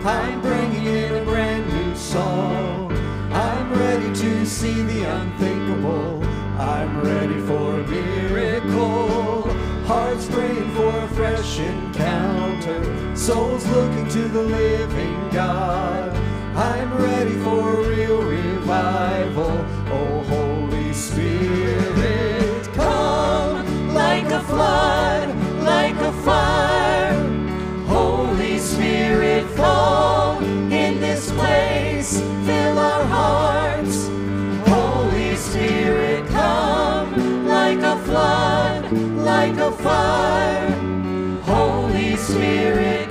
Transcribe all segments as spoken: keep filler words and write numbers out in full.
I'm bringing in a brand new song. I'm ready to see the unthinkable. I'm ready for a miracle. Hearts praying for a fresh encounter. Souls looking to the living God. I'm ready for a real revival. Oh, Holy Spirit, come like a flood, like a fire. Holy Spirit, fall in this place. Fill our hearts. Holy Spirit, come like a flood, like a fire. Holy Spirit,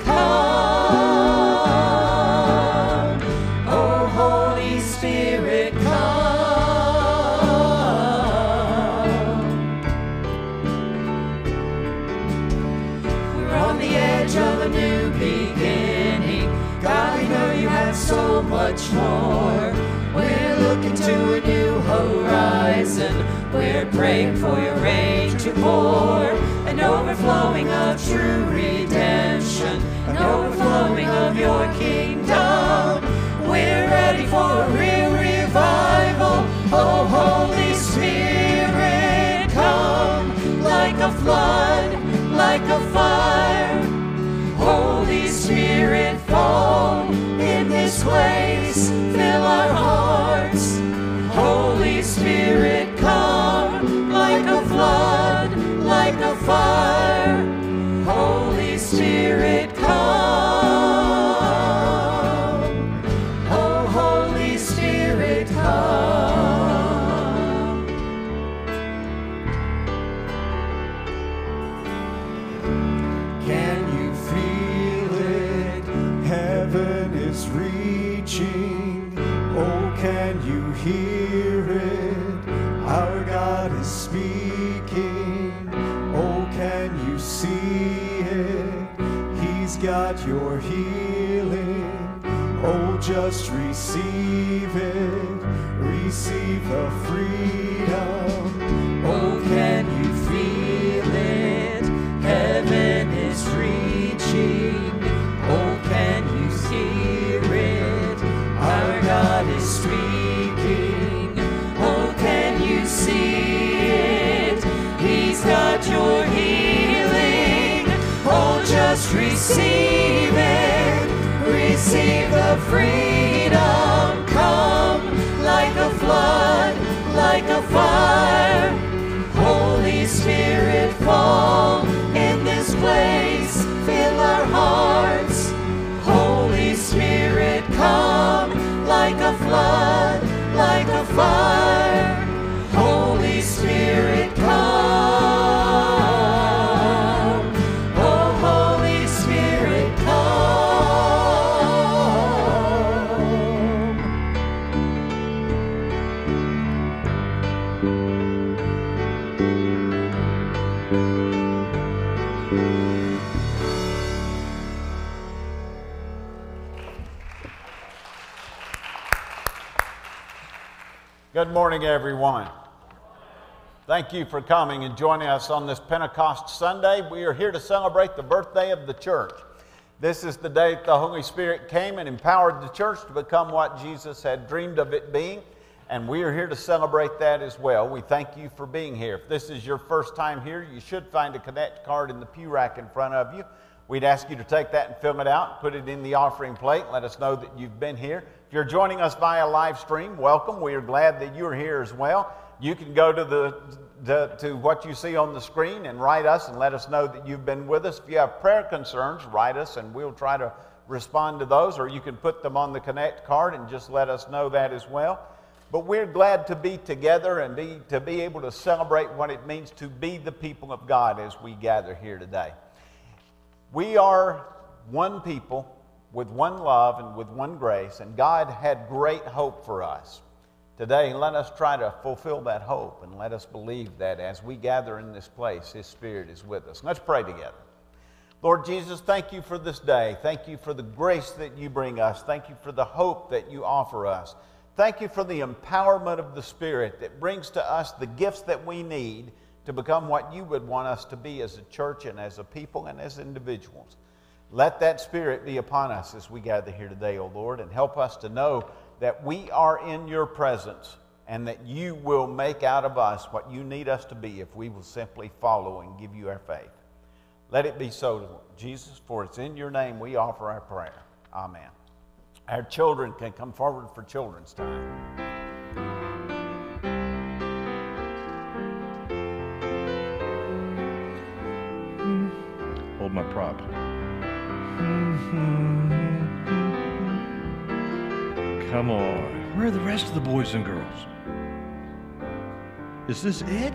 come. Oh, Holy Spirit, come. We're on the edge of a new beginning. God, we know you have so much more. We're looking to a new horizon. We're praying for your rain to pour, an overflowing of true redemption, an overflowing of your kingdom. We're ready for a real revival. Oh, Holy Spirit, come like a flood, like a fire. Holy Spirit, fall in this place. Fill our hearts. Holy Spirit, come like a flood, like a fire. Holy Spirit, come. Oh, Holy Spirit, come. Can you feel it? Heaven is reaching. Oh, can you hear it? Our God is speaking. Oh, can you see it? He's got your healing. Oh, just receive it. Receive the freedom. Oh, can you feel it? Heaven is reaching. Oh, can you hear it? Our God is speaking. Oh, can you see it? He's got your healing. Oh, just receive it. Receive the freedom. Come like a flood, like a fire. Holy Spirit, fall in this place. Fill our hearts. Holy Spirit, come like a flood, like a fire. Holy Spirit, come. Oh, Holy Spirit, Good morning, everyone. Thank you for coming and joining us on this Pentecost Sunday. We are here to celebrate the birthday of the church. This is the day that the Holy Spirit came and empowered the church to become what Jesus had dreamed of it being, and we are here to celebrate that as well. We thank you for being here. If this is your first time here, you should find a Connect card in the pew rack in front of you. We'd ask you to take that and fill it out, put it in the offering plate, let us know that you've been here. If you're joining us via live stream, welcome. We are glad that you're here as well. You can go to the to, to what you see on the screen and write us and let us know that you've been with us. If you have prayer concerns, write us and we'll try to respond to those, or you can put them on the Connect card and just let us know that as well. But we're glad to be together and be, to be able to celebrate what it means to be the people of God as we gather here today. We are one people with one love and with one grace, and God had great hope for us. Today, let us try to fulfill that hope and let us believe that as we gather in this place, His Spirit is with us. Let's pray together. Lord Jesus, thank you for this day. Thank you for the grace that you bring us. Thank you for the hope that you offer us. Thank you for the empowerment of the Spirit that brings to us the gifts that we need to become what you would want us to be as a church and as a people and as individuals. Let that Spirit be upon us as we gather here today, O Lord, and help us to know that we are in your presence and that you will make out of us what you need us to be if we will simply follow and give you our faith. Let it be so, Jesus, for it's in your name we offer our prayer. Amen. Our children can come forward for children's time. Hold my prop. Come on. Where are the rest of the boys and girls? Is this it?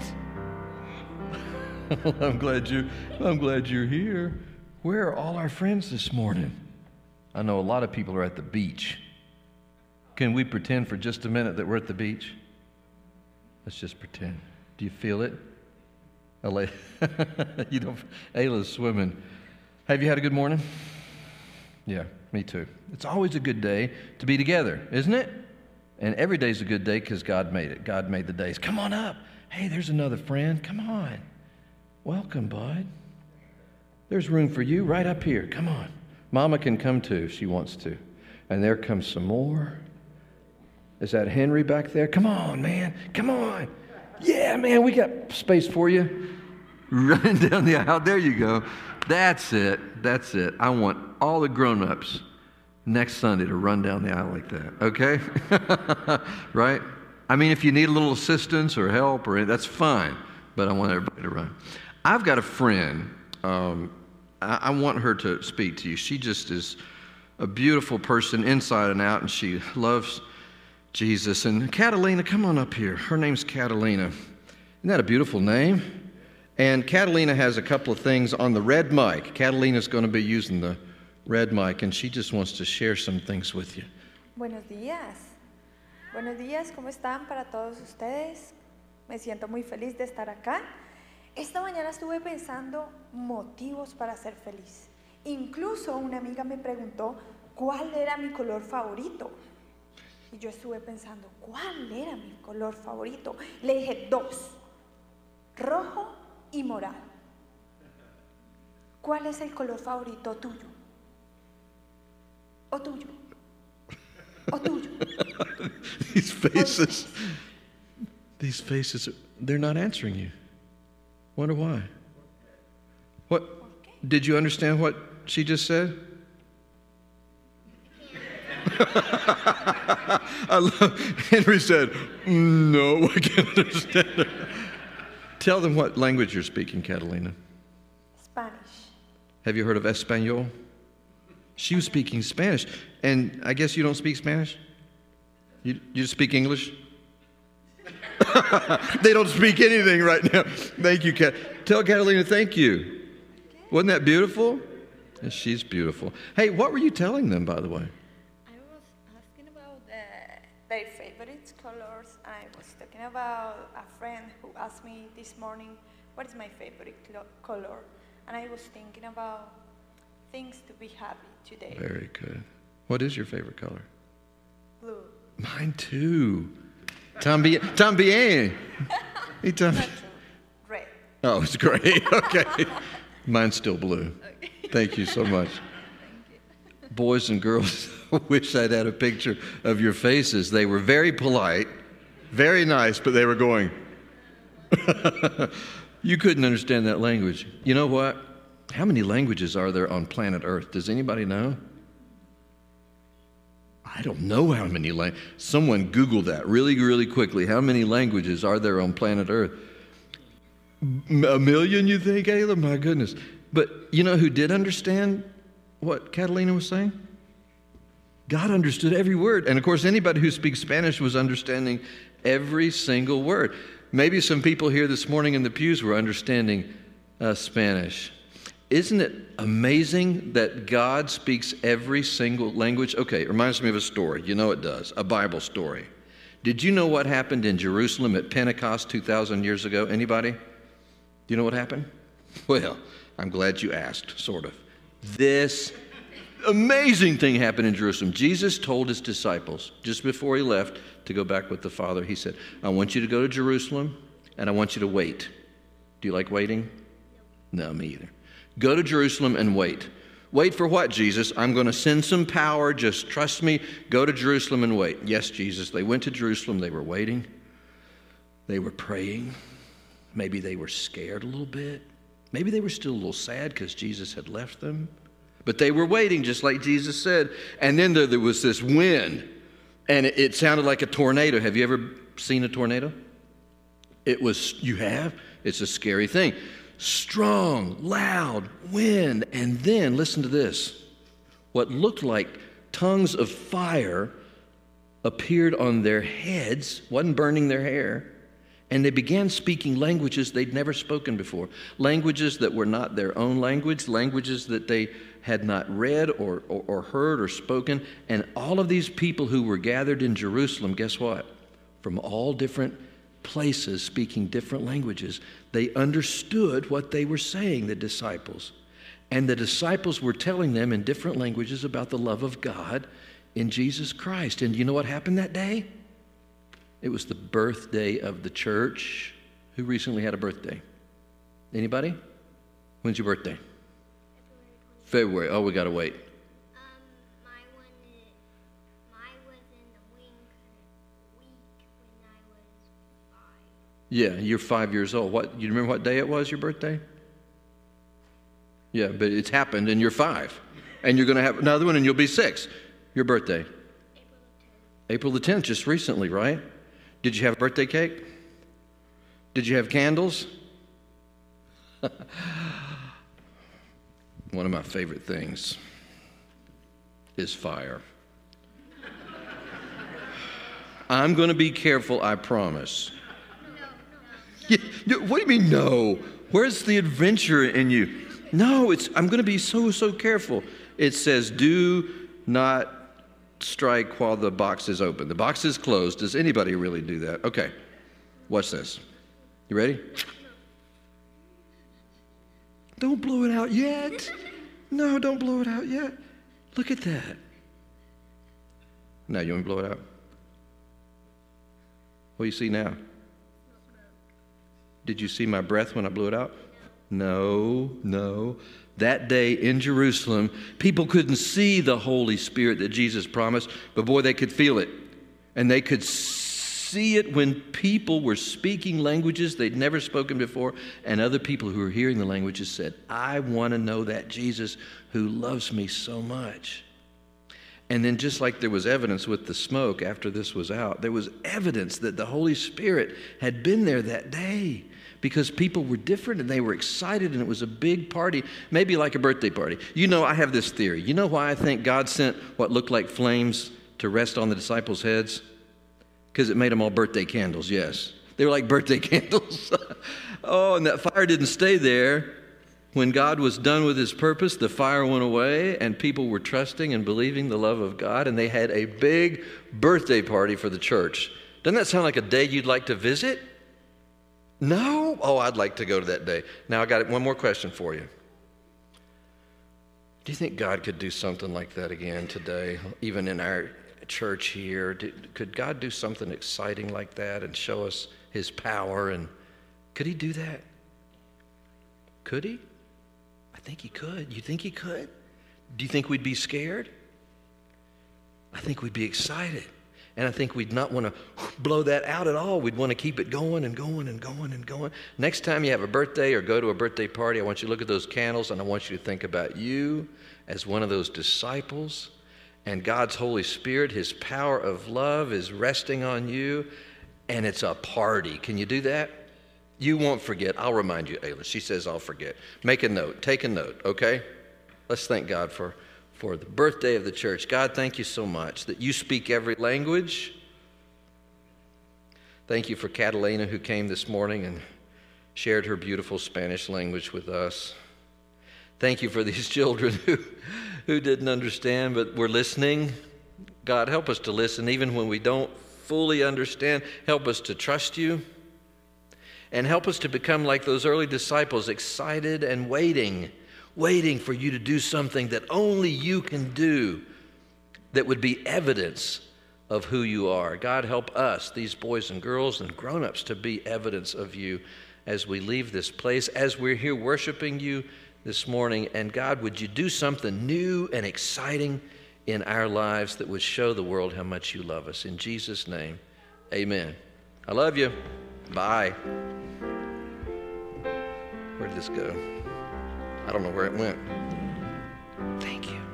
I'm glad you I'm glad you're here. Where are all our friends this morning? I know a lot of people are at the beach. Can we pretend for just a minute that we're at the beach? Let's just pretend. Do you feel it? Ayla, you know, Ayla's swimming. Have you had a good morning? Yeah, me too. It's always a good day to be together, isn't it? And every day's a good day because God made it. God made the days. Come on up. Hey, there's another friend. Come on. Welcome, bud. There's room for you right up here. Come on. Mama can come too if she wants to. And there comes some more. Is that Henry back there? Come on, man. Come on. Yeah, man, we got space for you. Running down the aisle. There you go. That's it. That's it. I want all the grown-ups next Sunday to run down the aisle like that. Okay? Right? I mean, if you need a little assistance or help, or that's fine. But I want everybody to run. I've got a friend. Um, I, I want her to speak to you. She just is a beautiful person inside and out, and she loves Jesus. And Catalina, come on up here. Her name's Catalina. Isn't that a beautiful name? And Catalina has a couple of things on the red mic. Catalina's going to be using the red mic, and she just wants to share some things with you. Buenos días. Buenos días, ¿cómo están para todos ustedes? Me siento muy feliz de estar acá. Esta mañana estuve pensando motivos para ser feliz. Incluso una amiga me preguntó cuál era mi color favorito. Y yo estuve pensando, ¿cuál era mi color favorito? Le dije dos, rojo y morado. ¿Cuál es el color favorito tuyo? ¿O tuyo? ¿O tuyo? These faces, these faces, they're not answering you. Wonder why. What? Did you understand what she just said? I love, Henry said, no, I can't understand it. Tell them what language you're speaking, Catalina. Spanish. Have you heard of Espanol? She was speaking Spanish. And I guess you don't speak Spanish? You, you speak English? They don't speak anything right now. Thank you, Cat. Tell Catalina thank you. Wasn't that beautiful? And she's beautiful. Hey, what were you telling them, by the way? I was asking about uh, their favorite colors. I was talking about a friend who asked me this morning, what is my favorite clo- color? And I was thinking about things to be happy today. Very good. What is your favorite color? Blue. Mine too. También. También. Hey, tam- Not true. Red. oh, it's great. Okay. Mine's still blue. Okay. Thank you so much. Thank you. Boys and girls, I wish I'd had a picture of your faces. They were very polite, very nice, but they were going. You couldn't understand that language. You know what? How many languages are there on planet Earth? Does anybody know? I don't know how many languages. Someone Google that really, really quickly. How many languages are there on planet Earth? A million, you think, Ayla? My goodness. But you know who did understand what Catalina was saying? God understood every word. And of course, anybody who speaks Spanish was understanding every single word. Maybe some people here this morning in the pews were understanding uh, Spanish. Isn't it amazing that God speaks every single language? Okay, it reminds me of a story. You know it does, a Bible story. Did you know what happened in Jerusalem at Pentecost two thousand years ago? Anybody? Do you know what happened? Well, I'm glad you asked, sort of. This amazing thing happened in Jerusalem. Jesus told his disciples just before he left to go back with the Father, he said, I want you to go to Jerusalem and I want you to wait. Do you like waiting? No, me either. Go to Jerusalem and wait. Wait for what, Jesus? I'm going to send some power. Just trust me. Go to Jerusalem and wait. Yes, Jesus. They went to Jerusalem. They were waiting. They were praying. Maybe they were scared a little bit. Maybe they were still a little sad because Jesus had left them. But they were waiting, just like Jesus said. And then there, there was this wind, and it, it sounded like a tornado. Have you ever seen a tornado? It was, you have? It's a scary thing. Strong, loud wind. And then, listen to this. What looked like tongues of fire appeared on their heads, wasn't burning their hair. And they began speaking languages they'd never spoken before. Languages that were not their own language, languages that they had not read or, or, or heard or spoken. And all of these people who were gathered in Jerusalem, guess what? From all different places, speaking different languages. They understood what they were saying, the disciples. And the disciples were telling them in different languages about the love of God in Jesus Christ. And you know what happened that day? It was the birthday of the church. Who recently had a birthday? Anybody? When's your birthday? February. Oh, we got to wait. Um, my one, mine was in the week, week when I was five. Yeah, you're five years old. What? You remember what day it was, your birthday? Yeah, but it's happened and you're five. And you're going to have another one and you'll be six. Your birthday? April the tenth. April the tenth, just recently, right? Did you have a birthday cake? Did you have candles? One of my favorite things is fire. I'm going to be careful, I promise. Yeah, yeah, what do you mean, no? Where's the adventure in you? No, it's. I'm going to be so, so careful. It says, do not strike while the box is open. The box is closed. Does anybody really do that? Okay, watch this. You ready? Don't blow it out yet. No, don't blow it out yet. Look at that. Now, you want me to blow it out? What do you see now? Did you see my breath when I blew it out? No, no. That day in Jerusalem, people couldn't see the Holy Spirit that Jesus promised, but boy, they could feel it. And they could see it when people were speaking languages they'd never spoken before, and other people who were hearing the languages said, I want to know that Jesus who loves me so much. And then just like there was evidence with the smoke after this was out, there was evidence that the Holy Spirit had been there that day. Because people were different and they were excited and it was a big party, maybe like a birthday party. You know, I have this theory. You know why I think God sent what looked like flames to rest on the disciples' heads? Because it made them all birthday candles, yes. They were like birthday candles. Oh, and that fire didn't stay there. When God was done with his purpose, the fire went away and people were trusting and believing the love of God, and they had a big birthday party for the church. Doesn't that sound like a day you'd like to visit? No? Oh, I'd like to go to that day. Now, I got one more question for you. Do you think God could do something like that again today, even in our church here? Did, could God do something exciting like that and show us his power? And could he do that? Could he? I think he could. You think he could? Do you think we'd be scared? I think we'd be excited. And I think we'd not want to blow that out at all. We'd want to keep it going and going and going and going. Next time you have a birthday or go to a birthday party, I want you to look at those candles and I want you to think about you as one of those disciples. And God's Holy Spirit, his power of love is resting on you. And it's a party. Can you do that? You won't forget. I'll remind you, Ayla. She says I'll forget. Make a note. Take a note, okay? Let's thank God for... for the birthday of the church. God, thank you so much that you speak every language. Thank you for Catalina who came this morning and shared her beautiful Spanish language with us. Thank you for these children who, who didn't understand but were listening. God, help us to listen even when we don't fully understand. Help us to trust you. And help us to become like those early disciples, excited and waiting. Waiting for you to do something that only you can do that would be evidence of who you are. God, help us, these boys and girls and grown-ups, to be evidence of you as we leave this place, as we're here worshiping you this morning. And God, would you do something new and exciting in our lives that would show the world how much you love us. In Jesus' name, amen. I love you. Bye. Where did this go? I don't know where it went. Thank you.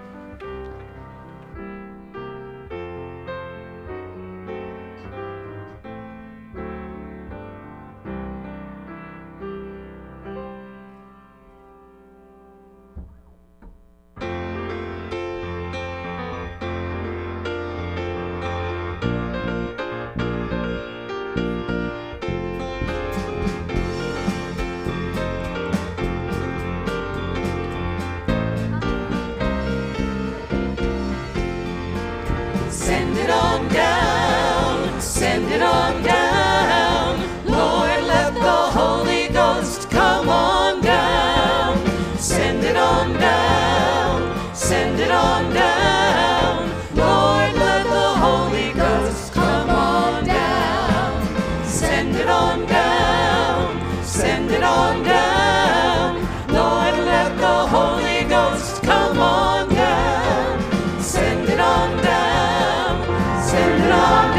Send it on down, send it on down. Lord, let the Holy Ghost come on down. Send it on down, send it on down. Lord, let the Holy Ghost come on down. Send it on down, send it on down. Lord, let the Holy Ghost come on down. Send it on down. Send it on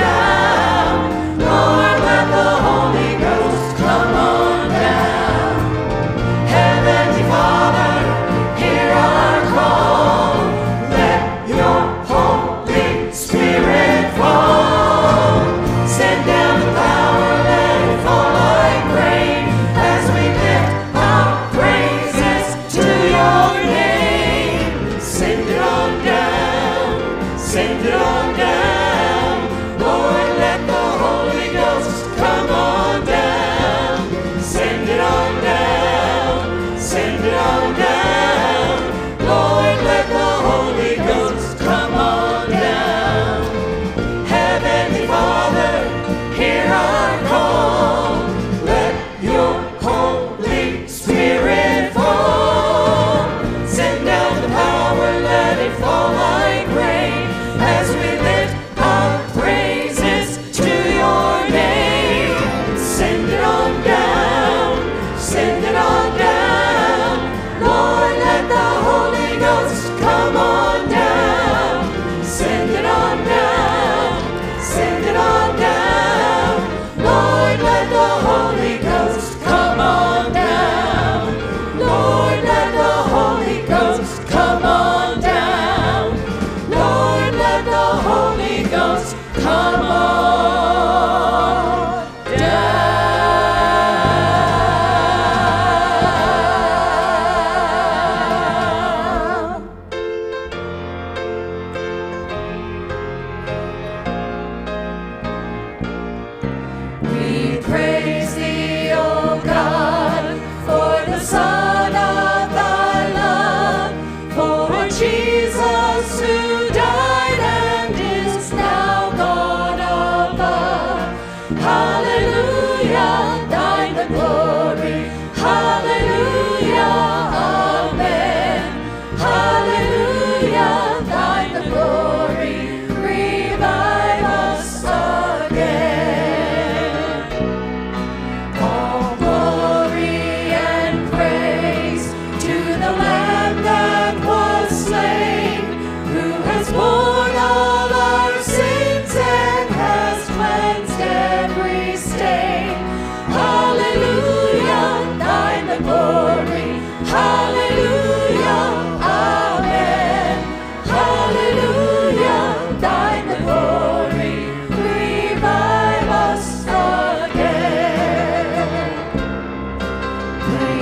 down, Lord, let the Holy Ghost come on down. Heavenly Father, hear our call. Let your Holy Spirit fall. Send down the power, let it fall like rain, as we lift our praises to your name. Send it on down, send it on down.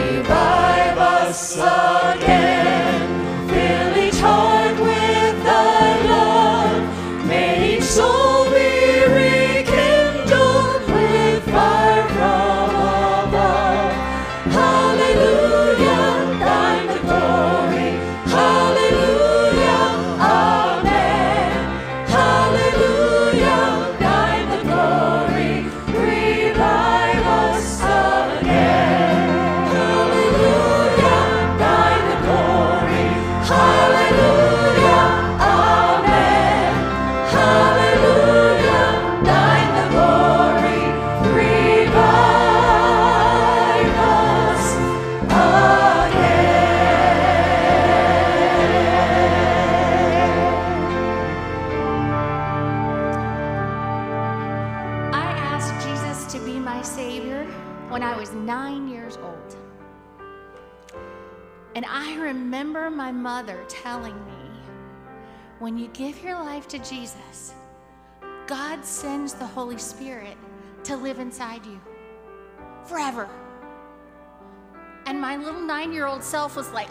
Again, fill each heart with the nine years old. And I remember my mother telling me, when you give your life to Jesus, God sends the Holy Spirit to live inside you forever. And my little nine-year-old self was like,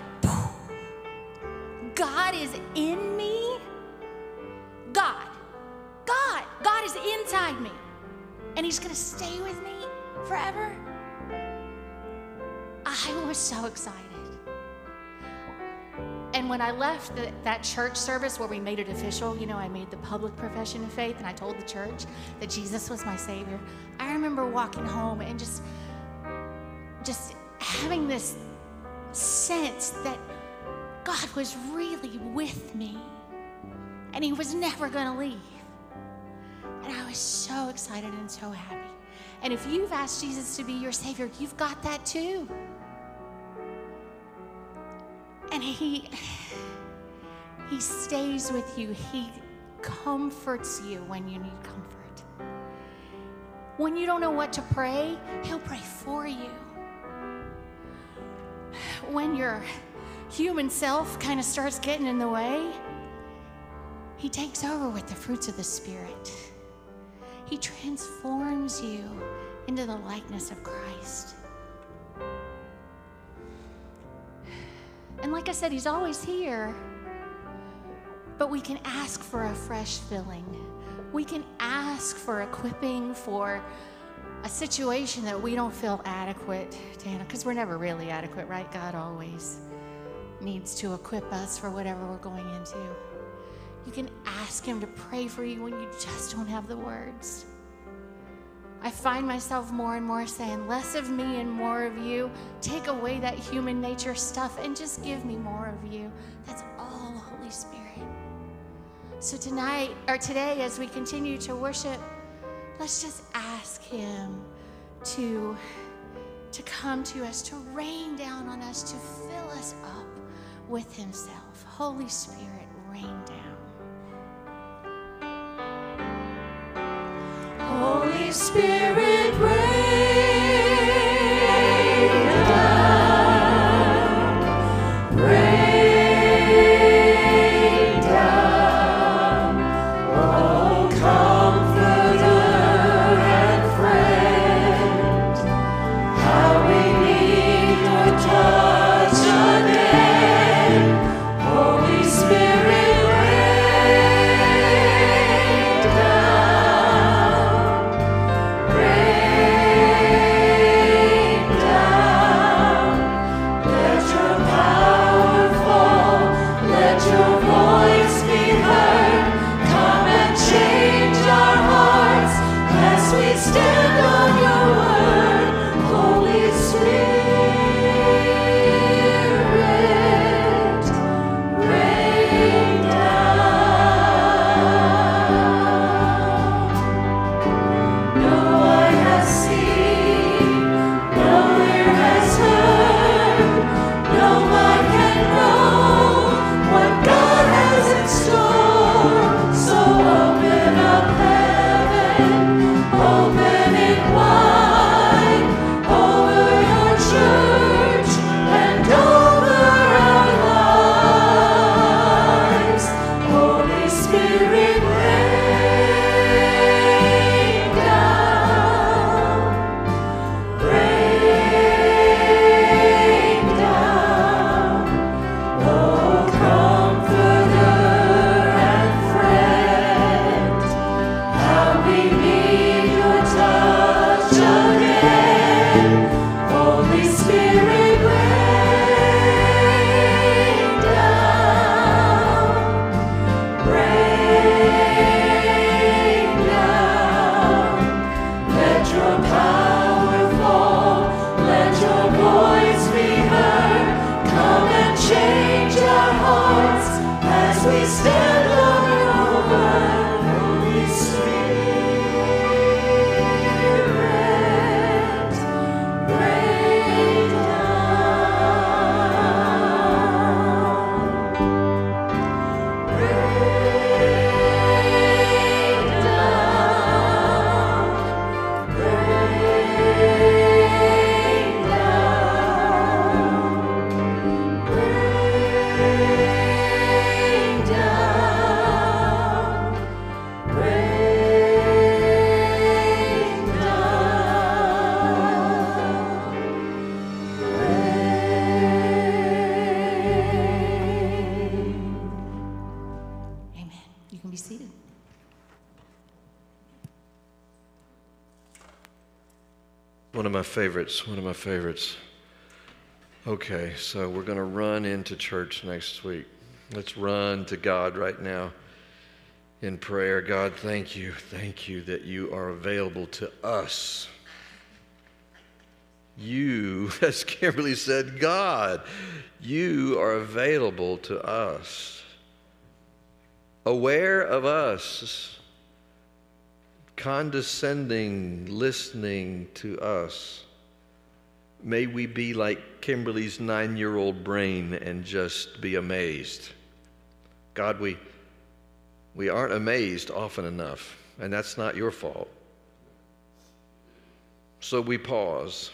God is in me? God, God, God is inside me. And he's gonna stay with me forever? I was so excited. And when I left the, that church service where we made it official, you know, I made the public profession of faith and I told the church that Jesus was my Savior. I remember walking home and just, just having this sense that God was really with me and he was never gonna leave. And I was so excited and so happy. And if you've asked Jesus to be your Savior, you've got that too. And he, he stays with you. He comforts you when you need comfort. When you don't know what to pray, he'll pray for you. When your human self kind of starts getting in the way, he takes over with the fruits of the Spirit. He transforms you into the likeness of Christ. And like I said, he's always here, but we can ask for a fresh filling. We can ask for equipping for a situation that we don't feel adequate to handle, because we're never really adequate, right? God always needs to equip us for whatever we're going into. You can ask him to pray for you when you just don't have the words. I find myself more and more saying, less of me and more of you. Take away that human nature stuff and just give me more of you. That's all the Holy Spirit. So tonight, or today, as we continue to worship, let's just ask him to, to come to us, to rain down on us, to fill us up with himself. Holy Spirit, rain down. Holy Spirit, rain down, rain down, oh comforter and friend, how we need your touch again. Holy Spirit, rain down, rain down. Let your power fall, let your voice be heard. Come and change our hearts as we stand on your word. Holy Spirit, rain down. No eye has seen, no ear has heard, no mind can know what God has in store. So open up heaven, open it wide over your church and over our lives. Holy Spirit, rain down, rain down, oh comforter and friend, how we need your touch again. Holy Spirit, rain down, rain down. Let your power fall, let your voice be heard. Come and change our hearts as we stand on your word. Holy Spirit, rain down, rain down, rain can be seated. One of my favorites, one of my favorites. Okay, so we're going to run into church next week. Let's run to God right now in prayer. God, thank you, thank you that you are available to us. You, as Kimberly said, God, you are available to us. Aware of us, condescending, listening to us. May we be like Kimberly's nine-year-old brain and just be amazed. God, we, we aren't amazed often enough, and that's not your fault. So we pause,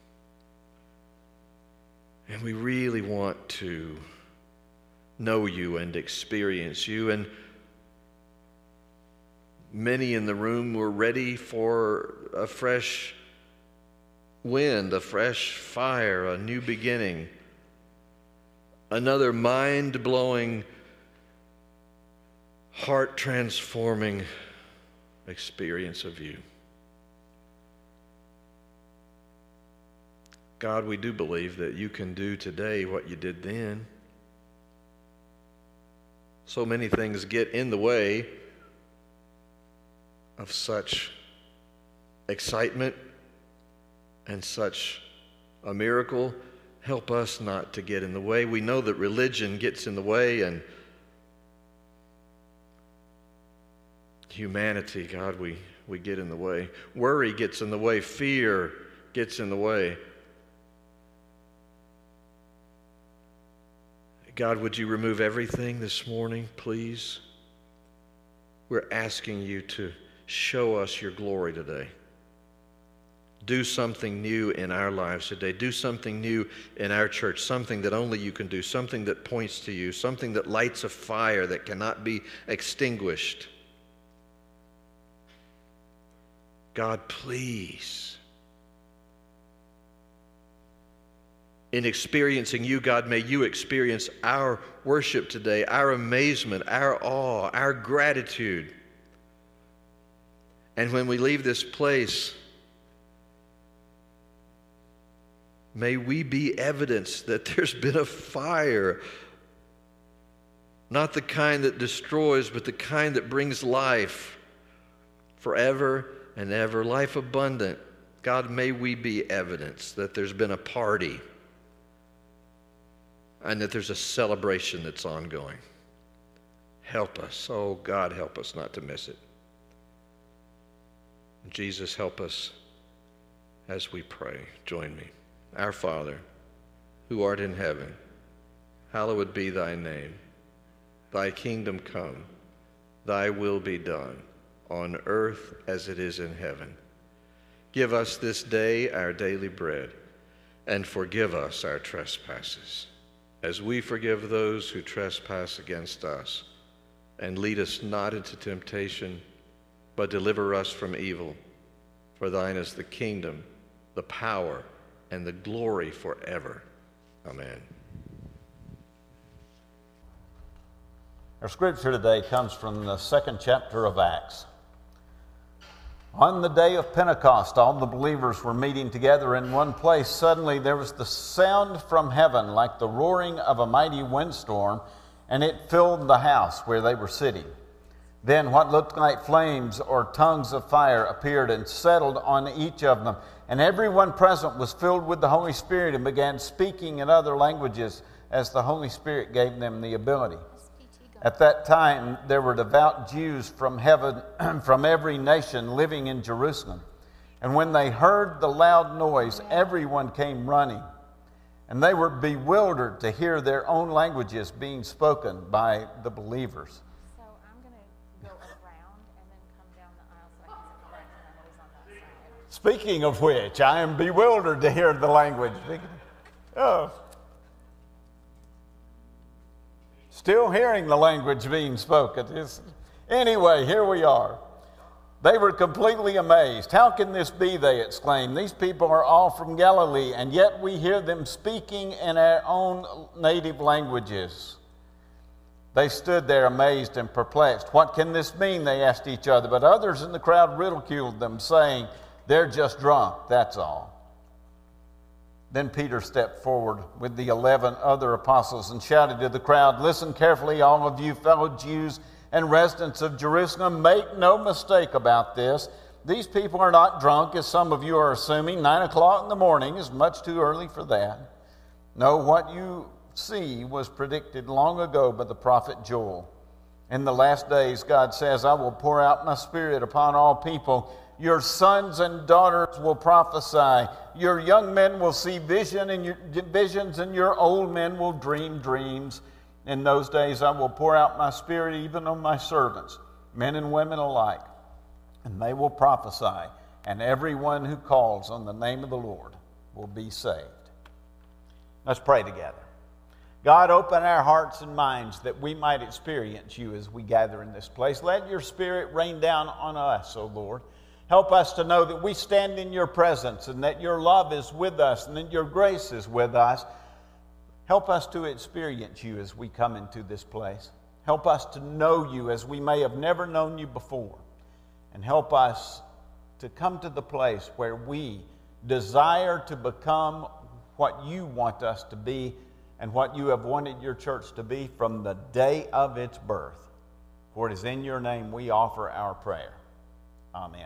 and we really want to know you and experience you. And many in the room were ready for a fresh wind, a fresh fire, a new beginning, another mind-blowing, heart-transforming experience of you. God, we do believe that you can do today what you did then. So many things get in the way of such excitement and such a miracle. Help us not to get in the way. We know that religion gets in the way, and humanity, God, we, we get in the way. Worry gets in the way. Fear gets in the way. God, would you remove everything this morning, please? We're asking you to show us your glory today. Do something new in our lives today. Do something new in our church, something that only you can do, something that points to you, something that lights a fire that cannot be extinguished. God, please. In experiencing you, God, may you experience our worship today, our amazement, our awe, our gratitude. And when we leave this place, may we be evidence that there's been a fire, not the kind that destroys, but the kind that brings life forever and ever, life abundant. God, may we be evidence that there's been a party and that there's a celebration that's ongoing. Help us. Oh, God, help us not to miss it. Jesus, help us as we pray. Join me. Our Father, who art in heaven, hallowed be thy name. Thy kingdom come. Thy will be done on earth as it is in heaven. Give us this day our daily bread, and forgive us our trespasses, as we forgive those who trespass against us. And lead us not into temptation, but deliver us from evil. For thine is the kingdom, the power, and the glory forever. Amen. Our scripture today comes from the second chapter of Acts. On the day of Pentecost, all the believers were meeting together in one place. Suddenly there was the sound from heaven like the roaring of a mighty windstorm, and it filled the house where they were sitting. Then what looked like flames or tongues of fire appeared and settled on each of them. And everyone present was filled with the Holy Spirit and began speaking in other languages as the Holy Spirit gave them the ability. At that time, there were devout Jews from heaven, from every nation living in Jerusalem. And when they heard the loud noise, everyone came running. And they were bewildered to hear their own languages being spoken by the believers. So I'm going to go around and then come down the aisle so I can sit correct, and I'm always on that side. Speaking of which, I am bewildered to hear the language. Oh. Still hearing the language being spoken. Anyway, here we are. They were completely amazed. How can this be, they exclaimed. These people are all from Galilee, and yet we hear them speaking in our own native languages. They stood there amazed and perplexed. What can this mean? They asked each other. But others in the crowd ridiculed them, saying, they're just drunk, that's all. Then Peter stepped forward with the eleven other apostles and shouted to the crowd, listen carefully, all of you fellow Jews and residents of Jerusalem. Make no mistake about this. These people are not drunk, as some of you are assuming. Nine o'clock in the morning is much too early for that. No, what you see was predicted long ago by the prophet Joel. In the last days, God says, I will pour out my spirit upon all people. Your sons and daughters will prophesy. Your young men will see vision and your, visions, and your old men will dream dreams. In those days, I will pour out my spirit even on my servants, men and women alike, and they will prophesy, and everyone who calls on the name of the Lord will be saved. Let's pray together. God, open our hearts and minds that we might experience you as we gather in this place. Let your spirit rain down on us, O Lord. Help us to know that we stand in your presence and that your love is with us and that your grace is with us. Help us to experience you as we come into this place. Help us to know you as we may have never known you before. And help us to come to the place where we desire to become what you want us to be and what you have wanted your church to be from the day of its birth. For it is in your name we offer our prayer. Amen.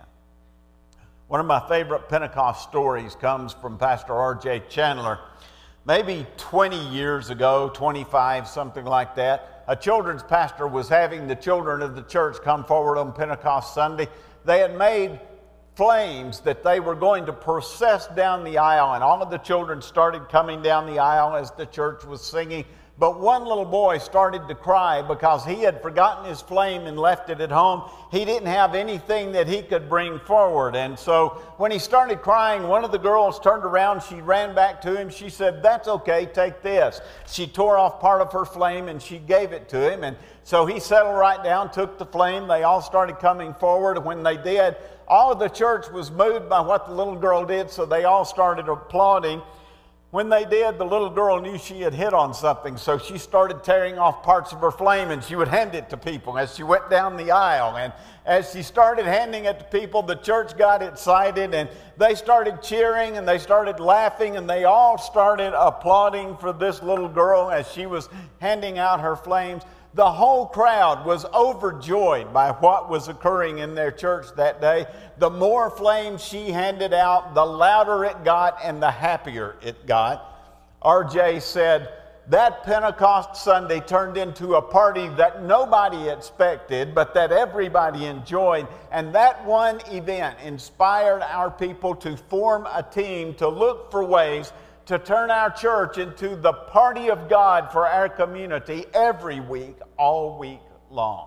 One of my favorite Pentecost stories comes from Pastor R J Chandler. Maybe twenty years ago, twenty-five, something like that, a children's pastor was having the children of the church come forward on Pentecost Sunday. They had made flames that they were going to process down the aisle, and all of the children started coming down the aisle as the church was singing. But one little boy started to cry because he had forgotten his flame and left it at home. He didn't have anything that he could bring forward. And so when he started crying, one of the girls turned around. She ran back to him. She said, that's okay, take this. She tore off part of her flame and she gave it to him. And so he settled right down, took the flame. They all started coming forward. When they did, all of the church was moved by what the little girl did, so they all started applauding. When they did, the little girl knew she had hit on something, so she started tearing off parts of her flame, and she would hand it to people as she went down the aisle. And as she started handing it to people, the church got excited, and they started cheering, and they started laughing, and they all started applauding for this little girl as she was handing out her flames. The whole crowd was overjoyed by what was occurring in their church that day. The more flames she handed out, the louder it got and the happier it got. R J said, that Pentecost Sunday turned into a party that nobody expected, but that everybody enjoyed. And that one event inspired our people to form a team to look for ways to turn our church into the party of God for our community every week, all week long.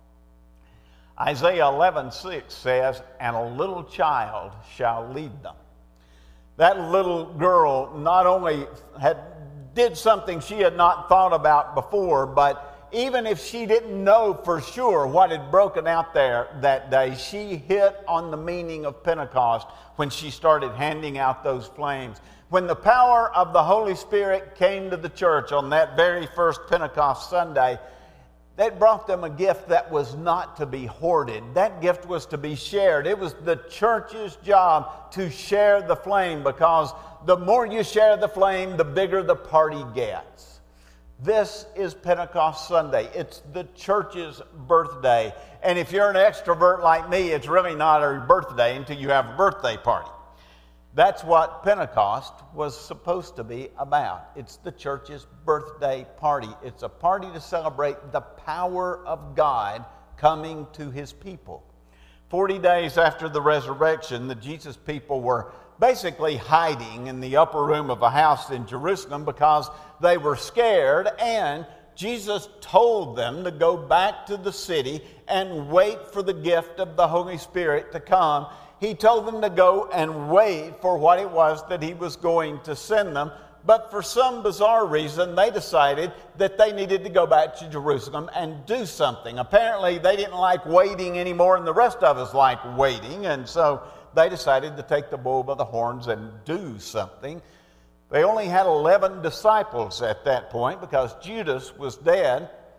Isaiah eleven six says, and a little child shall lead them. That little girl not only had did something she had not thought about before, but even if she didn't know for sure what had broken out there that day, she hit on the meaning of Pentecost when she started handing out those flames. When the power of the Holy Spirit came to the church on that very first Pentecost Sunday, that brought them a gift that was not to be hoarded. That gift was to be shared. It was the church's job to share the flame, because the more you share the flame, the bigger the party gets. This is Pentecost Sunday. It's the church's birthday. And if you're an extrovert like me, it's really not a birthday until you have a birthday party. That's what Pentecost was supposed to be about. It's the church's birthday party. It's a party to celebrate the power of God coming to his people. Forty days after the resurrection, the Jesus people were basically hiding in the upper room of a house in Jerusalem because they were scared, and Jesus told them to go back to the city and wait for the gift of the Holy Spirit to come. He told them to go and wait for what it was that he was going to send them. But for some bizarre reason, they decided that they needed to go back to Jerusalem and do something. Apparently, they didn't like waiting anymore, and the rest of us like waiting. And so they decided to take the bull by the horns and do something. They only had eleven disciples at that point because Judas was dead.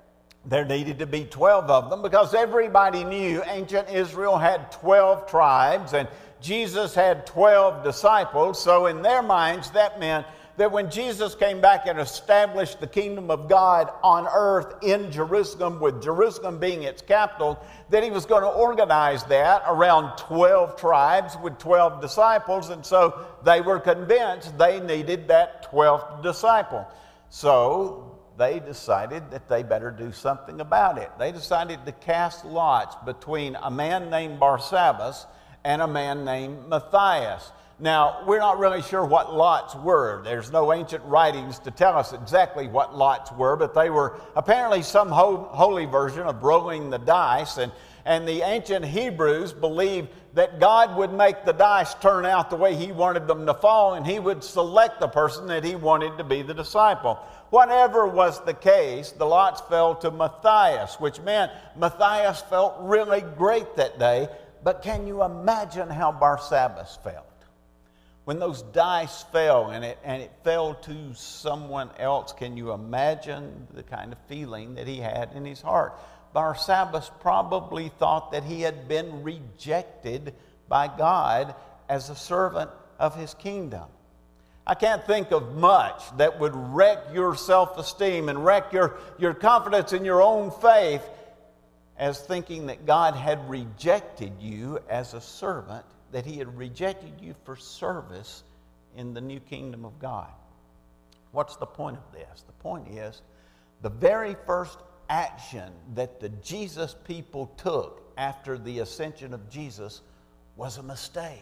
There needed to be twelve of them because everybody knew ancient Israel had twelve tribes and Jesus had twelve disciples. So in their minds, that meant that when Jesus came back and established the kingdom of God on earth in Jerusalem, with Jerusalem being its capital, that he was going to organize that around twelve tribes with twelve disciples. And so they were convinced they needed that twelfth disciple. So they decided that they better do something about it. They decided to cast lots between a man named Barsabbas and a man named Matthias. Now, we're not really sure what lots were. There's no ancient writings to tell us exactly what lots were, but they were apparently some ho- holy version of rolling the dice. And, and the ancient Hebrews believed that God would make the dice turn out the way he wanted them to fall, and he would select the person that he wanted to be the disciple. Whatever was the case, the lots fell to Matthias, which meant Matthias felt really great that day. But can you imagine how Barsabbas felt? When those dice fell and it, and it fell to someone else, can you imagine the kind of feeling that he had in his heart? Barsabbas probably thought that he had been rejected by God as a servant of his kingdom. I can't think of much that would wreck your self-esteem and wreck your, your confidence in your own faith as thinking that God had rejected you as a servant, that he had rejected you for service in the new kingdom of God. What's the point of this? The point is, the very first action that the Jesus people took after the ascension of Jesus was a mistake.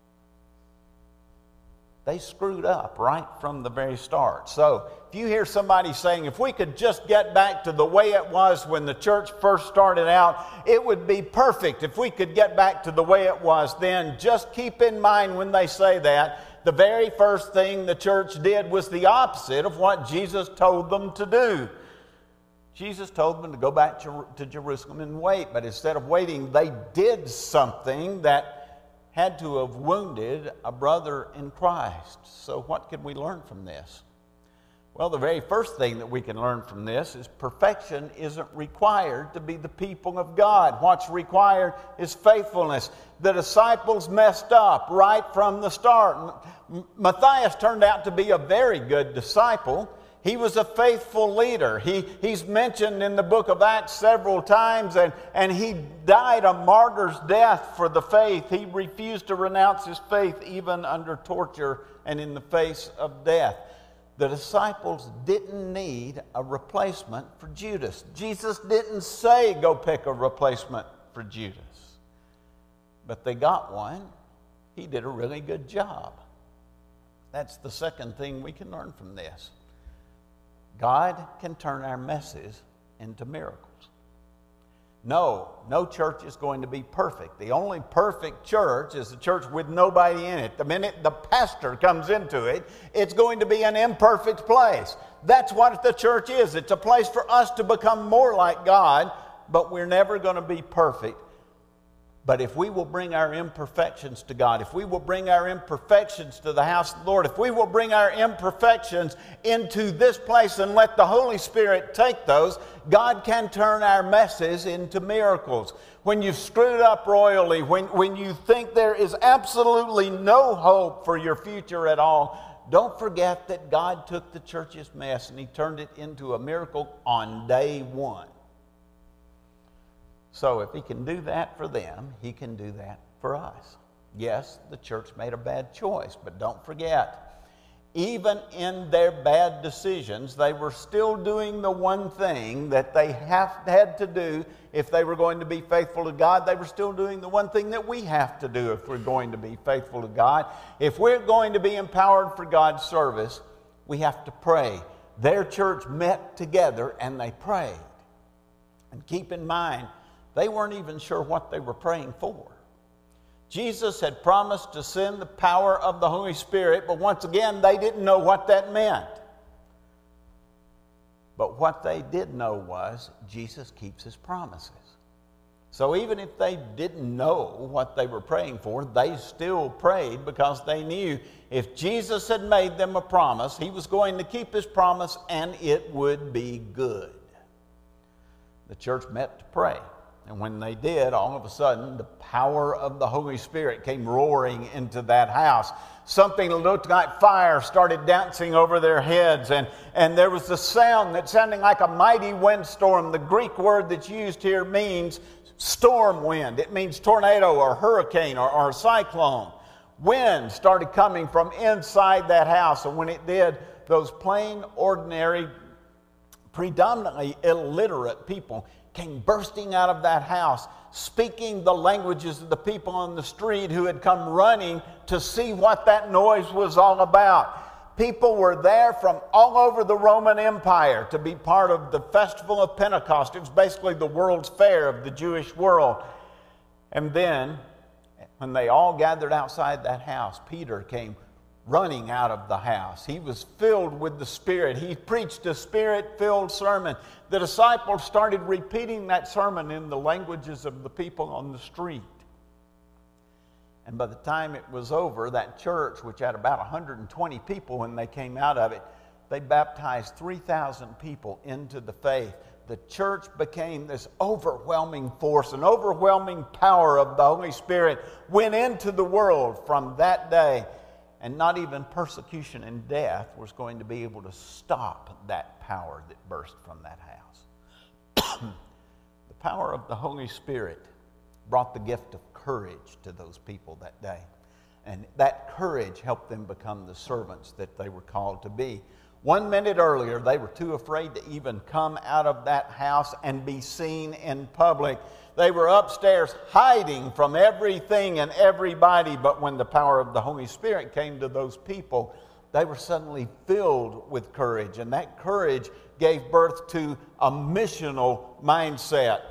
They screwed up right from the very start. So if you hear somebody saying, if we could just get back to the way it was when the church first started out, it would be perfect if we could get back to the way it was then. Just keep in mind when they say that, the very first thing the church did was the opposite of what Jesus told them to do. Jesus told them to go back to Jerusalem and wait, but instead of waiting, they did something that had to have wounded a brother in Christ. So what can we learn from this? Well, the very first thing that we can learn from this is perfection isn't required to be the people of God. What's required is faithfulness. The disciples messed up right from the start. M- Matthias turned out to be a very good disciple. He was a faithful leader. He, he's mentioned in the book of Acts several times, and, and he died a martyr's death for the faith. He refused to renounce his faith even under torture and in the face of death. The disciples didn't need a replacement for Judas. Jesus didn't say, go pick a replacement for Judas. But they got one. He did a really good job. That's the second thing we can learn from this. God can turn our messes into miracles. No, no church is going to be perfect. The only perfect church is a church with nobody in it. The minute the pastor comes into it, it's going to be an imperfect place. That's what the church is. It's a place for us to become more like God, but we're never going to be perfect. But if we will bring our imperfections to God, if we will bring our imperfections to the house of the Lord, if we will bring our imperfections into this place and let the Holy Spirit take those, God can turn our messes into miracles. When you've screwed up royally, when, when you think there is absolutely no hope for your future at all, don't forget that God took the church's mess and he turned it into a miracle on day one. So if he can do that for them, he can do that for us. Yes, the church made a bad choice, but don't forget, even in their bad decisions, they were still doing the one thing that they have, had to do if they were going to be faithful to God. They were still doing the one thing that we have to do if we're going to be faithful to God. If we're going to be empowered for God's service, we have to pray. Their church met together and they prayed. And keep in mind, they weren't even sure what they were praying for. Jesus had promised to send the power of the Holy Spirit, but once again, they didn't know what that meant. But what they did know was Jesus keeps his promises. So even if they didn't know what they were praying for, they still prayed because they knew if Jesus had made them a promise, he was going to keep his promise and it would be good. the church met to pray. And when they did, all of a sudden, the power of the Holy Spirit came roaring into that house. Something that looked like fire started dancing over their heads, and, and there was a sound that sounded like a mighty windstorm. The Greek word that's used here means storm wind. It means tornado or hurricane or, or cyclone. Wind started coming from inside that house, and when it did, those plain, ordinary, predominantly illiterate people came bursting out of that house, speaking the languages of the people on the street who had come running to see what that noise was all about. People were there from all over the Roman Empire to be part of the Festival of Pentecost. It was basically the World's Fair of the Jewish world. And then, when they all gathered outside that house, Peter came running out of the house. He was filled with the Spirit. He preached a Spirit-filled sermon. The disciples started repeating that sermon in the languages of the people on the street. And by the time it was over, that church, which had about one hundred twenty people when they came out of it, they baptized three thousand people into the faith. The church became this overwhelming force, an overwhelming power of the Holy Spirit went into the world from that day. And not even persecution and death was going to be able to stop that power that burst from that house. The power of the Holy Spirit brought the gift of courage to those people that day. And that courage helped them become the servants that they were called to be. One minute earlier, they were too afraid to even come out of that house and be seen in public. They were upstairs hiding from everything and everybody, but when the power of the Holy Spirit came to those people, they were suddenly filled with courage, and that courage gave birth to a missional mindset.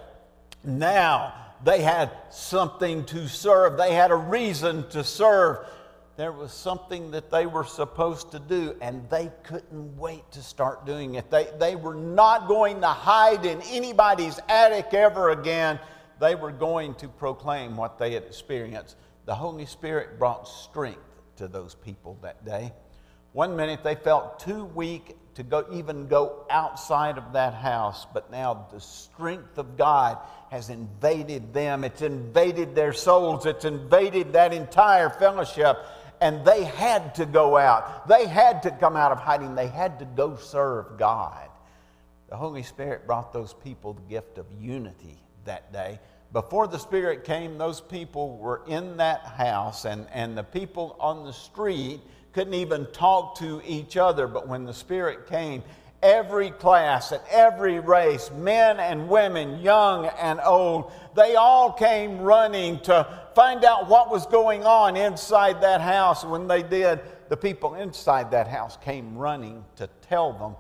Now they had something to serve. They had a reason to serve. There was something that they were supposed to do, and they couldn't wait to start doing it. They, they were not going to hide in anybody's attic ever again. They were going to proclaim what they had experienced. The Holy Spirit brought strength to those people that day. One minute they felt too weak to go even go outside of that house, but now the strength of God has invaded them. It's invaded their souls. It's invaded that entire fellowship. And they had to go out. They had to come out of hiding. They had to go serve God. The Holy Spirit brought those people the gift of unity that day. Before the Spirit came, those people were in that house, and, and the people on the street couldn't even talk to each other. But when the Spirit came, every class and every race, men and women, young and old, they all came running to find out what was going on inside that house. When they did, the people inside that house came running to tell them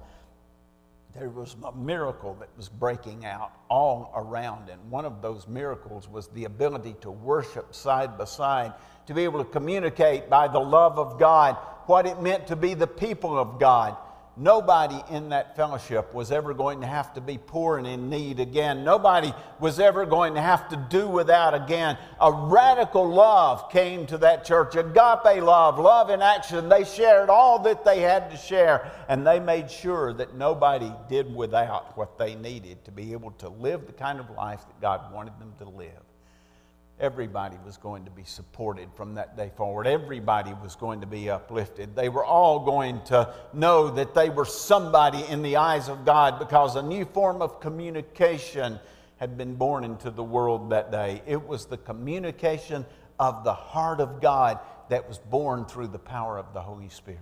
there was a miracle that was breaking out all around. And one of those miracles was the ability to worship side by side, to be able to communicate by the love of God what it meant to be the people of God. Nobody in that fellowship was ever going to have to be poor and in need again. Nobody was ever going to have to do without again. A radical love came to that church, agape love, love in action. They shared all that they had to share, and they made sure that nobody did without what they needed to be able to live the kind of life that God wanted them to live. Everybody was going to be supported from that day forward. Everybody was going to be uplifted. They were all going to know that they were somebody in the eyes of God, because a new form of communication had been born into the world that day. It was the communication of the heart of God that was born through the power of the Holy Spirit.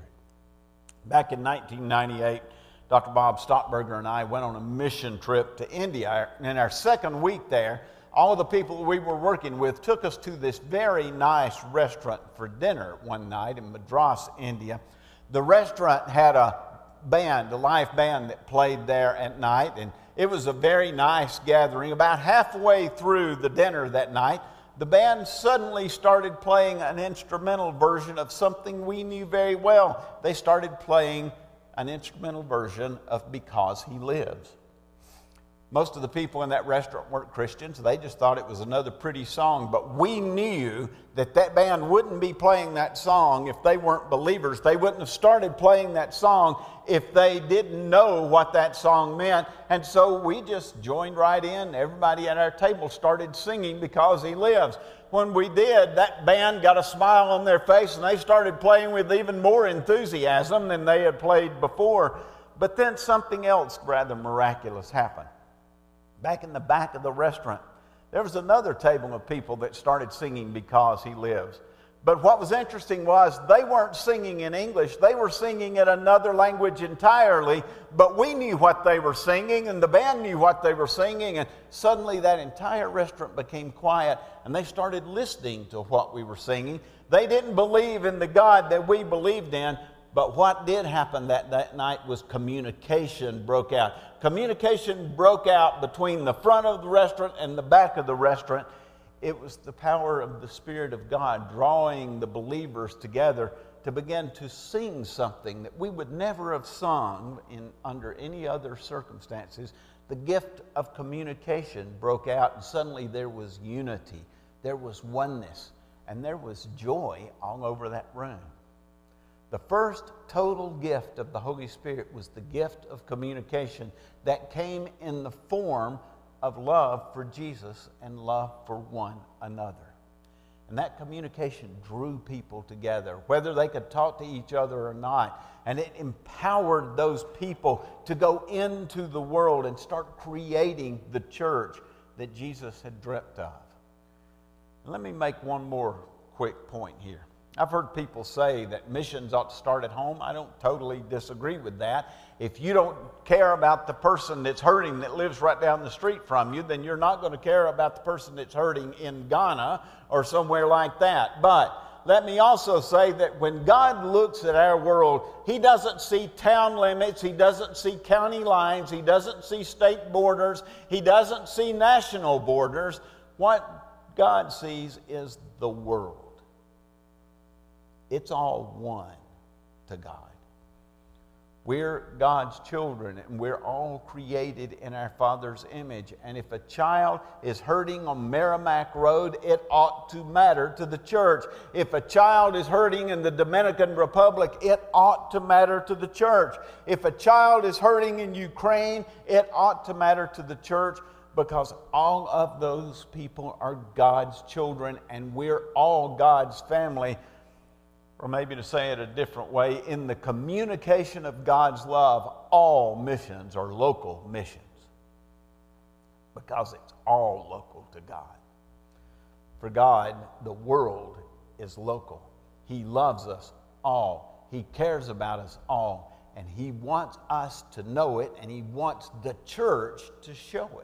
Back in nineteen ninety-eight, Doctor Bob Stockberger and I went on a mission trip to India. In our second week there, all of the people we were working with took us to this very nice restaurant for dinner one night in Madras, India. The restaurant had a band, a live band that played there at night, and it was a very nice gathering. About halfway through the dinner that night, the band suddenly started playing an instrumental version of something we knew very well. They started playing an instrumental version of Because He Lives. Most of the people in that restaurant weren't Christians. They just thought it was another pretty song. But we knew that that band wouldn't be playing that song if they weren't believers. They wouldn't have started playing that song if they didn't know what that song meant. And so we just joined right in. Everybody at our table started singing Because He Lives. When we did, that band got a smile on their face and they started playing with even more enthusiasm than they had played before. But then something else rather miraculous happened. Back in the back of the restaurant, there was another table of people that started singing Because He Lives. But what was interesting was they weren't singing in English. They were singing in another language entirely, but we knew what they were singing and the band knew what they were singing, and suddenly that entire restaurant became quiet and they started listening to what we were singing. They didn't believe in the God that we believed in, but what did happen that, that night was communication broke out. Communication broke out between the front of the restaurant and the back of the restaurant. It was the power of the Spirit of God drawing the believers together to begin to sing something that we would never have sung in, under any other circumstances. The gift of communication broke out, and suddenly there was unity, there was oneness, and there was joy all over that room. The first total gift of the Holy Spirit was the gift of communication that came in the form of love for Jesus and love for one another. And that communication drew people together, whether they could talk to each other or not. And it empowered those people to go into the world and start creating the church that Jesus had dreamt of. And let me make one more quick point here. I've heard people say that missions ought to start at home. I don't totally disagree with that. If you don't care about the person that's hurting that lives right down the street from you, then you're not going to care about the person that's hurting in Ghana or somewhere like that. But let me also say that when God looks at our world, He doesn't see town limits, He doesn't see county lines, He doesn't see state borders, He doesn't see national borders. What God sees is the world. It's all one to God. We're God's children, and we're all created in our Father's image. And if a child is hurting on Merrimack Road, it ought to matter to the church. If a child is hurting in the Dominican Republic, it ought to matter to the church. If a child is hurting in Ukraine, it ought to matter to the church, because all of those people are God's children, and we're all God's family. Or maybe to say it a different way, in the communication of God's love, all missions are local missions, because it's all local to God. For God, the world is local. He loves us all. He cares about us all. And He wants us to know it, and He wants the church to show it.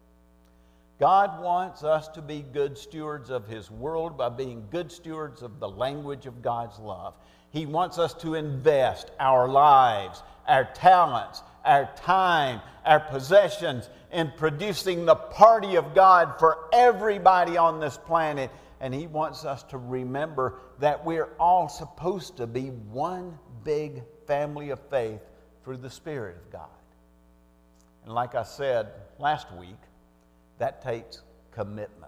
God wants us to be good stewards of His world by being good stewards of the language of God's love. He wants us to invest our lives, our talents, our time, our possessions in producing the party of God for everybody on this planet. And He wants us to remember that we're all supposed to be one big family of faith through the Spirit of God. And like I said last week, that takes commitment.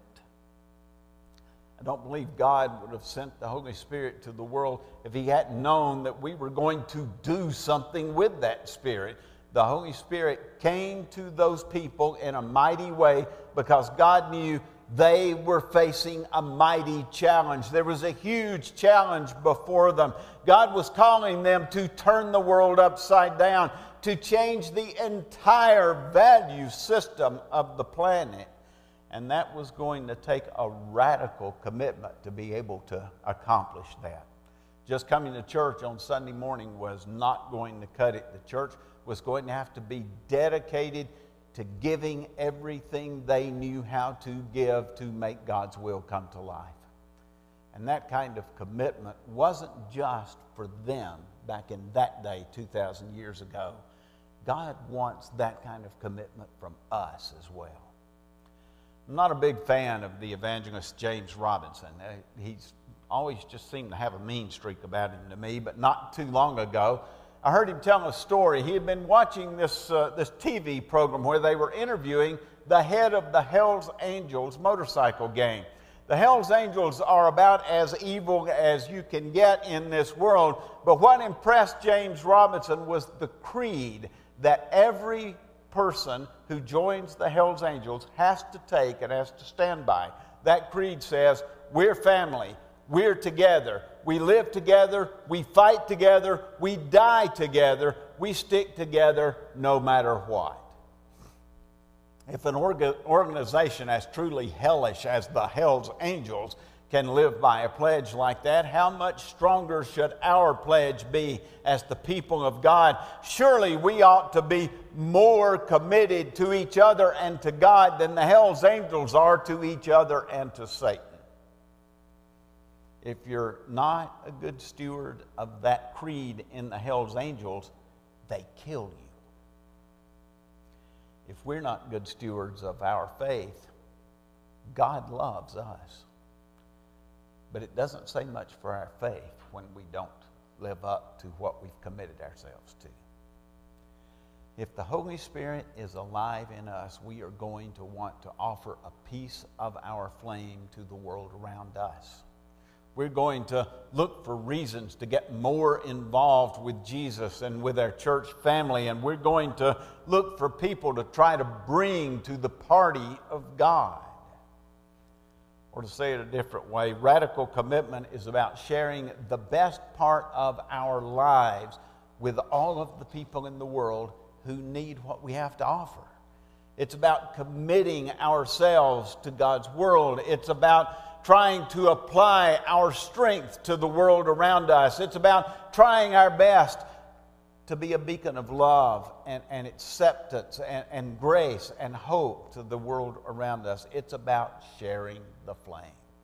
I don't believe God would have sent the Holy Spirit to the world if He hadn't known that we were going to do something with that Spirit. The Holy Spirit came to those people in a mighty way because God knew they were facing a mighty challenge. There was a huge challenge before them. God was calling them to turn the world upside down, to change the entire value system of the planet. And that was going to take a radical commitment to be able to accomplish that. Just coming to church on Sunday morning was not going to cut it. The church was going to have to be dedicated to giving everything they knew how to give to make God's will come to life. And that kind of commitment wasn't just for them back in that day, two thousand years ago. God wants that kind of commitment from us as well. I'm not a big fan of the evangelist James Robinson. He's always just seemed to have a mean streak about him to me, but not too long ago, I heard him tell a story. He had been watching this, uh, this T V program where they were interviewing the head of the Hells Angels motorcycle gang. The Hells Angels are about as evil as you can get in this world, but what impressed James Robinson was the creed that every person who joins the Hells Angels has to take and has to stand by. That creed says, we're family, we're together, we live together, we fight together, we die together, we stick together no matter what. If an orga- organization as truly hellish as the Hells Angels can live by a pledge like that, how much stronger should our pledge be as the people of God? Surely we ought to be more committed to each other and to God than the Hells Angels are to each other and to Satan. If you're not a good steward of that creed in the Hells Angels, they kill you. If we're not good stewards of our faith, God loves us. But it doesn't say much for our faith when we don't live up to what we've committed ourselves to. If the Holy Spirit is alive in us, we are going to want to offer a piece of our flame to the world around us. We're going to look for reasons to get more involved with Jesus and with our church family, and we're going to look for people to try to bring to the party of God. Or to say it a different way, radical commitment is about sharing the best part of our lives with all of the people in the world who need what we have to offer. It's about committing ourselves to God's world. It's about trying to apply our strength to the world around us. It's about trying our best to be a beacon of love and, and acceptance and, and grace and hope to the world around us. It's about sharing the flame.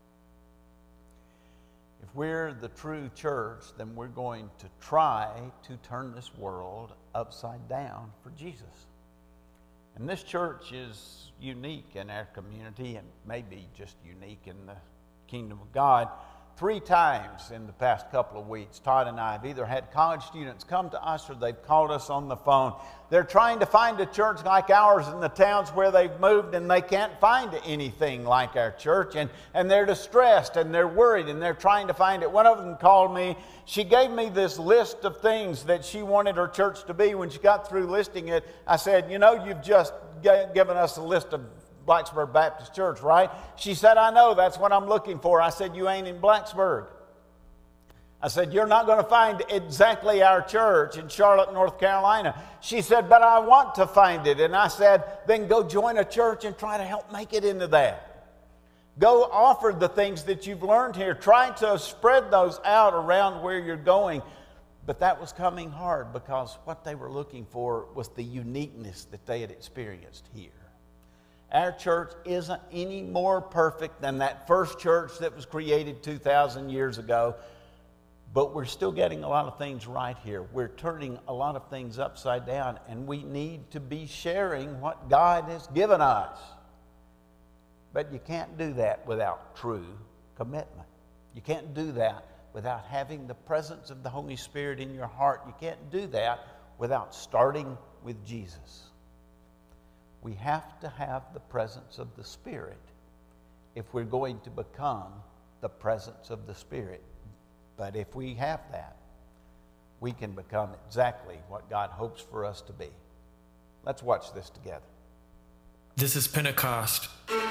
If we're the true church, then we're going to try to turn this world upside down for Jesus. And this church is unique in our community and maybe just unique in the kingdom of God. Three times in the past couple of weeks, Todd and I have either had college students come to us or they've called us on the phone. They're trying to find a church like ours in the towns where they've moved, and they can't find anything like our church, and, and they're distressed and they're worried and they're trying to find it. One of them called me. She gave me this list of things that she wanted her church to be. When she got through listing it, I said, you know, you've just g- given us a list of Blacksburg Baptist Church, right? She said, I know, that's what I'm looking for. I said, you ain't in Blacksburg. I said, you're not going to find exactly our church in Charlotte, North Carolina. She said, but I want to find it. And I said, then go join a church and try to help make it into that. Go offer the things that you've learned here. Try to spread those out around where you're going. But that was coming hard because what they were looking for was the uniqueness that they had experienced here. Our church isn't any more perfect than that first church that was created two thousand years ago, but we're still getting a lot of things right here. We're turning a lot of things upside down, and we need to be sharing what God has given us. But you can't do that without true commitment. You can't do that without having the presence of the Holy Spirit in your heart. You can't do that without starting with Jesus. We have to have the presence of the Spirit if we're going to become the presence of the Spirit. But if we have that, we can become exactly what God hopes for us to be. Let's watch this together. This is Pentecost.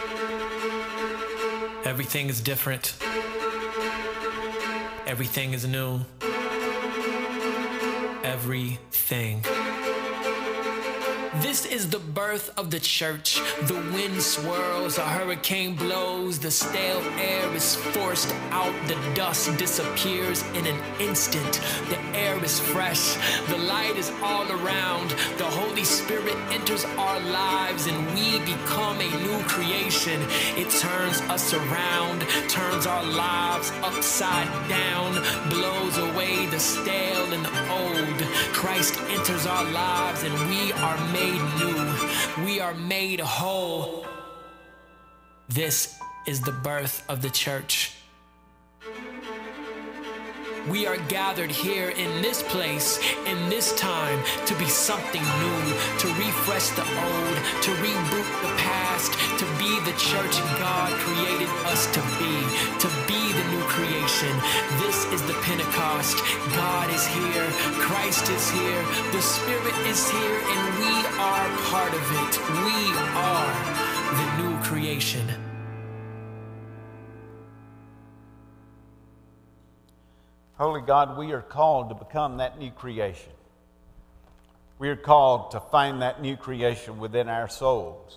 Everything is different. Everything is new. Everything. This is the birth of the church. The wind swirls, a hurricane blows, the stale air is forced out, the dust disappears in an instant. The air is fresh, the light is all around, the Holy Spirit enters our lives and we become a new creation. It turns us around, turns our lives upside down, blows away the stale and the old. Christ enters our lives and we are made new. We are made whole. This is the birth of the church. We are gathered here in this place, in this time, to be something new, to refresh the old, to reboot the past, to be the church God created us to be, to be the new creation. This is the Pentecost. God is here. Christ is here. The Spirit is here, and we are part of it. We are the new creation. Holy God, we are called to become that new creation. We are called to find that new creation within our souls.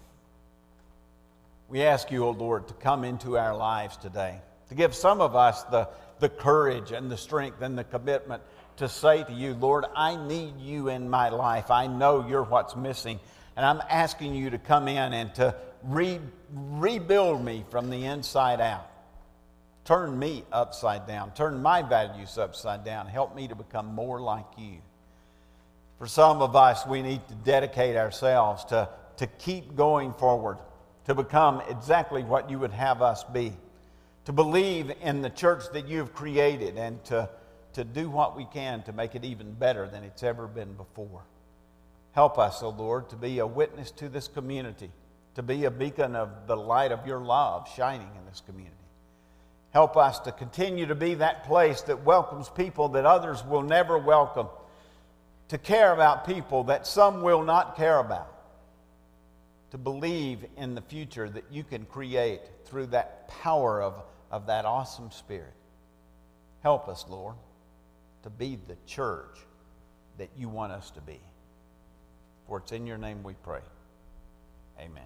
We ask you, O Lord, to come into our lives today, to give some of us the, the courage and the strength and the commitment to say to you, Lord, I need you in my life. I know you're what's missing, and I'm asking you to come in and to re, rebuild me from the inside out. Turn me upside down. Turn my values upside down. Help me to become more like you. For some of us, we need to dedicate ourselves to, to keep going forward, to become exactly what you would have us be, to believe in the church that you've created, and to, to do what we can to make it even better than it's ever been before. Help us, O Lord, to be a witness to this community, to be a beacon of the light of your love shining in this community. Help us to continue to be that place that welcomes people that others will never welcome, to care about people that some will not care about, to believe in the future that you can create through that power of, of that awesome Spirit. Help us, Lord, to be the church that you want us to be. For it's in your name we pray. Amen.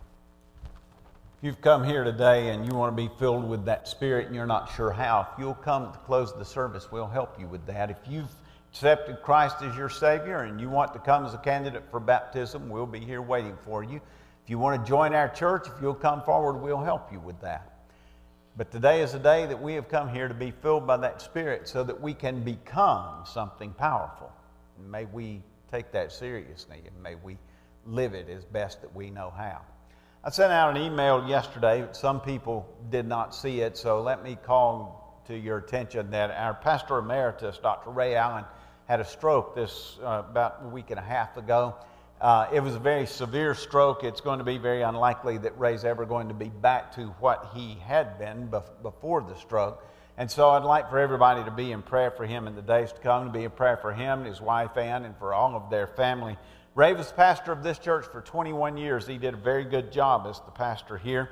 If you've come here today and you want to be filled with that Spirit and you're not sure how, if you'll come to close the service, we'll help you with that. If you've accepted Christ as your Savior and you want to come as a candidate for baptism, we'll be here waiting for you. If you want to join our church, if you'll come forward, we'll help you with that. But today is a day that we have come here to be filled by that Spirit so that we can become something powerful. And may we take that seriously, and may we live it as best that we know how. I sent out an email yesterday, but some people did not see it, so let me call to your attention that our pastor emeritus, Doctor Ray Allen, had a stroke this uh, about a week and a half ago. Uh, it was a very severe stroke. It's going to be very unlikely that Ray's ever going to be back to what he had been bef- before the stroke. And so I'd like for everybody to be in prayer for him in the days to come, to be in prayer for him and his wife Ann and for all of their family. Ray was pastor of this church for twenty-one years. He did a very good job as the pastor here.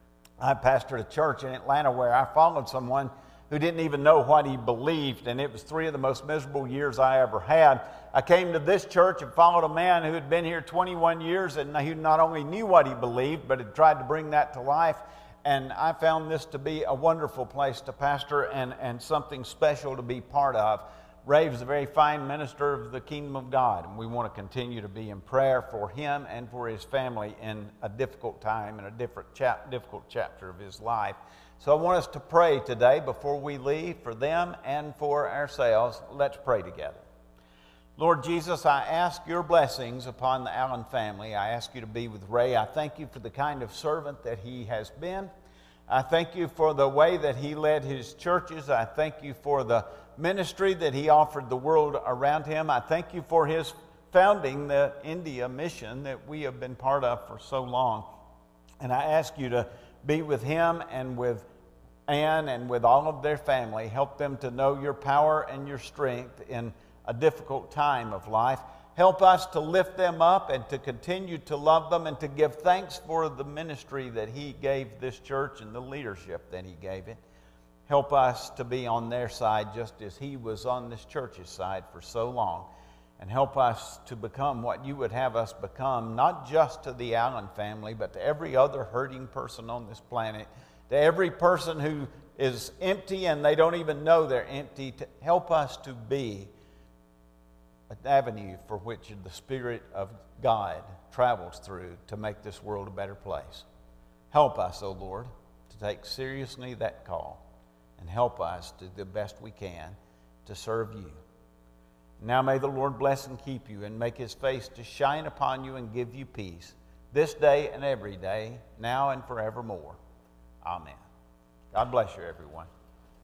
I pastored a church in Atlanta where I followed someone who didn't even know what he believed, and it was three of the most miserable years I ever had. I came to this church and followed a man who had been here twenty-one years, and he not only knew what he believed, but had tried to bring that to life. And I found this to be a wonderful place to pastor and, and something special to be part of. Ray was a very fine minister of the kingdom of God, and we want to continue to be in prayer for him and for his family in a difficult time and a different chap- difficult chapter of his life. So I want us to pray today before we leave for them and for ourselves. Let's pray together. Lord Jesus, I ask your blessings upon the Allen family. I ask you to be with Ray. I thank you for the kind of servant that he has been. I thank you for the way that he led his churches. I thank you for the ministry that he offered the world around him. I thank you for his founding the India mission that we have been part of for so long. And I ask you to be with him and with Ann and with all of their family. Help them to know your power and your strength in a difficult time of life. Help us to lift them up and to continue to love them and to give thanks for the ministry that he gave this church and the leadership that he gave it. Help us to be on their side just as he was on this church's side for so long. And help us to become what you would have us become, not just to the Allen family, but to every other hurting person on this planet, to every person who is empty and they don't even know they're empty. To help us to be an avenue for which the Spirit of God travels through to make this world a better place. Help us, O Lord, to take seriously that call. And help us to do the best we can to serve you. Now may the Lord bless and keep you and make his face to shine upon you and give you peace this day and every day, now and forevermore. Amen. God bless you, everyone.